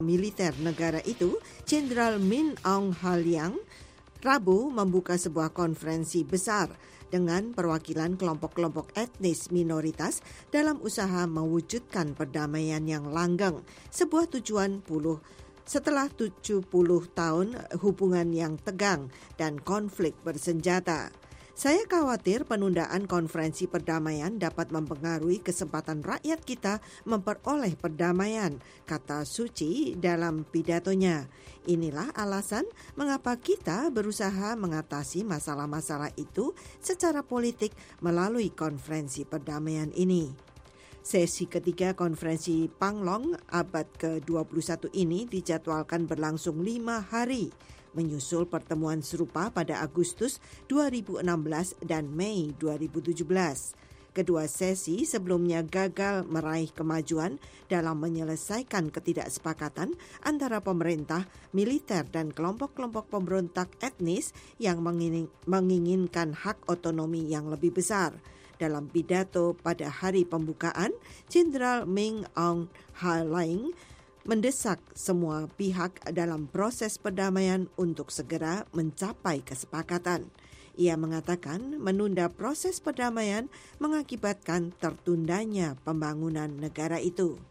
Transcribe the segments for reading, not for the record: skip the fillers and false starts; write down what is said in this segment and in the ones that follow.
Militer negara itu, Jenderal Min Aung Hlaing, Rabu membuka sebuah konferensi besar dengan perwakilan kelompok-kelompok etnis minoritas dalam usaha mewujudkan perdamaian yang langgeng, sebuah tujuan setelah 70 tahun hubungan yang tegang dan konflik bersenjata. Saya khawatir penundaan konferensi perdamaian dapat mempengaruhi kesempatan rakyat kita memperoleh perdamaian, kata Suu Kyi dalam pidatonya. Inilah alasan mengapa kita berusaha mengatasi masalah-masalah itu secara politik melalui konferensi perdamaian ini. Sesi ketiga konferensi Panglong abad ke-21 ini dijadwalkan berlangsung 5 hari, menyusul pertemuan serupa pada Agustus 2016 dan Mei 2017. Kedua sesi sebelumnya gagal meraih kemajuan dalam menyelesaikan ketidaksepakatan antara pemerintah, militer, dan kelompok-kelompok pemberontak etnis yang menginginkan hak otonomi yang lebih besar. Dalam pidato pada hari pembukaan, Jenderal Min Aung Hlaing mendesak semua pihak dalam proses perdamaian untuk segera mencapai kesepakatan. Ia mengatakan menunda proses perdamaian mengakibatkan tertundanya pembangunan negara itu.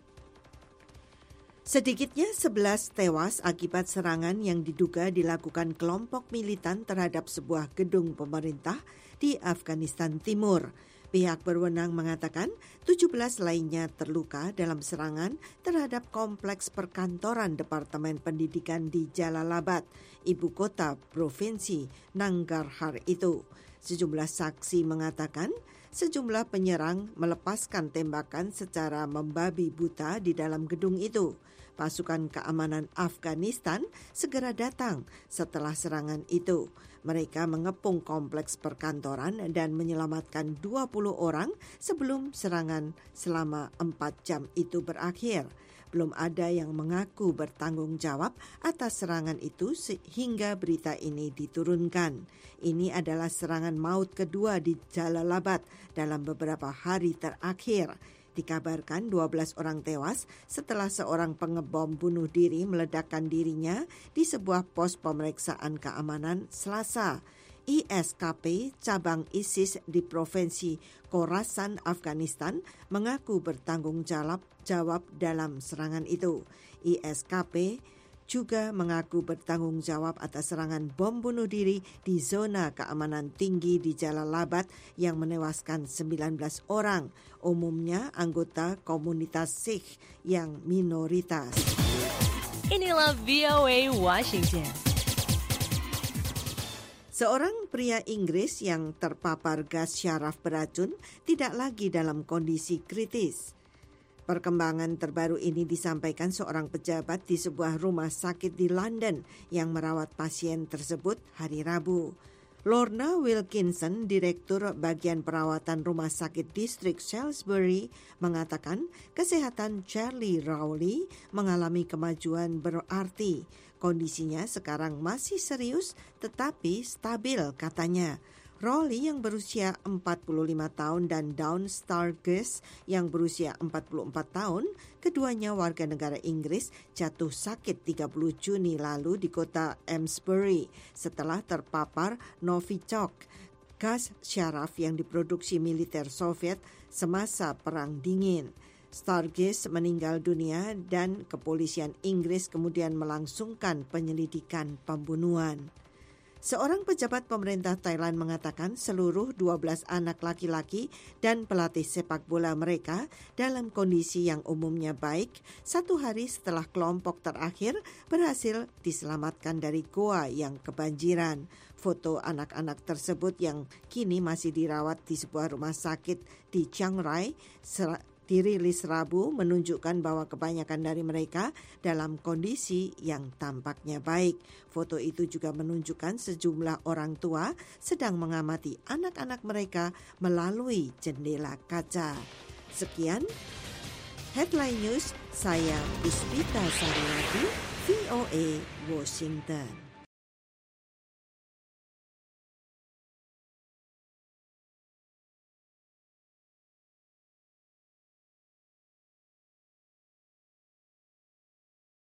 Sedikitnya 11 tewas akibat serangan yang diduga dilakukan kelompok militan terhadap sebuah gedung pemerintah di Afghanistan Timur. Pihak berwenang mengatakan 17 lainnya terluka dalam serangan terhadap kompleks perkantoran Departemen Pendidikan di Jalalabad, ibu kota provinsi Nangarhar itu. Sejumlah saksi mengatakan sejumlah penyerang melepaskan tembakan secara membabi buta di dalam gedung itu. Pasukan keamanan Afghanistan segera datang setelah serangan itu. Mereka mengepung kompleks perkantoran dan menyelamatkan 20 orang sebelum serangan selama 4 jam itu berakhir. Belum ada yang mengaku bertanggung jawab atas serangan itu sehingga berita ini diturunkan. Ini adalah serangan maut kedua di Jalalabad dalam beberapa hari terakhir. Dikabarkan 12 orang tewas setelah seorang pengebom bunuh diri meledakkan dirinya di sebuah pos pemeriksaan keamanan Selasa. ISKP cabang ISIS di provinsi Khorasan, Afghanistan mengaku bertanggung jawab dalam serangan itu. ISKP juga mengaku bertanggung jawab atas serangan bom bunuh diri di zona keamanan tinggi di Jalalabad yang menewaskan 19 orang, umumnya anggota komunitas Sikh yang minoritas. Inilah VOA Washington. Seorang pria Inggris yang terpapar gas syaraf beracun tidak lagi dalam kondisi kritis. Perkembangan terbaru ini disampaikan seorang pejabat di sebuah rumah sakit di London yang merawat pasien tersebut hari Rabu. Lorna Wilkinson, Direktur Bagian Perawatan Rumah Sakit Distrik Salisbury, mengatakan kesehatan Charlie Rowley mengalami kemajuan berarti. Kondisinya sekarang masih serius tetapi stabil, katanya. Rowley yang berusia 45 tahun dan Dawn Sturgis yang berusia 44 tahun, keduanya warga negara Inggris, jatuh sakit 30 Juni lalu di kota Amesbury setelah terpapar Novichok, gas syaraf yang diproduksi militer Soviet semasa Perang Dingin. Sturgis meninggal dunia dan kepolisian Inggris kemudian melangsungkan penyelidikan pembunuhan. Seorang pejabat pemerintah Thailand mengatakan seluruh 12 anak laki-laki dan pelatih sepak bola mereka dalam kondisi yang umumnya baik 1 hari setelah kelompok terakhir berhasil diselamatkan dari goa yang kebanjiran. Foto anak-anak tersebut yang kini masih dirawat di sebuah rumah sakit di Chiang Rai dirilis Rabu menunjukkan bahwa kebanyakan dari mereka dalam kondisi yang tampaknya baik. Foto itu juga menunjukkan sejumlah orang tua sedang mengamati anak-anak mereka melalui jendela kaca. Sekian Headline News, saya Puspita Sariwati, VOA Washington.